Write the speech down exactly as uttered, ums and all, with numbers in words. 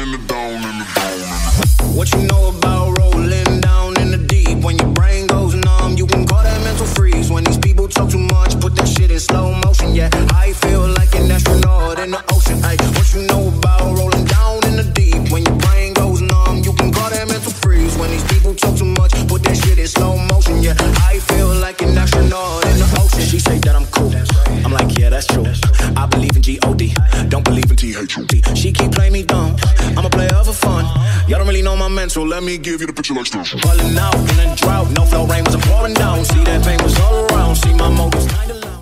in the down, in the down, in the What you know about rolling down in the deep? When your brain goes numb, you can call that mental freeze. When these people talk too much, put that shit in slow motion. Yeah, I feel like an astronaut in the ocean. Ay, what you know about rolling down in the deep? When your brain goes numb, you can call that mental freeze. When these people talk too much, put that shit in slow motion. Yeah, I feel like an astronaut in the ocean. She say that I'm cool. I'm like, yeah, that's true. I believe in G O D, don't believe in T H U T. She keep playing me dumb. I'm a player for fun. Y'all don't really know my mental. Let me give you the picture like this. Falling out in a drought. No flow rain was a pouring down. See that pain was all around. See my motives kinda loud.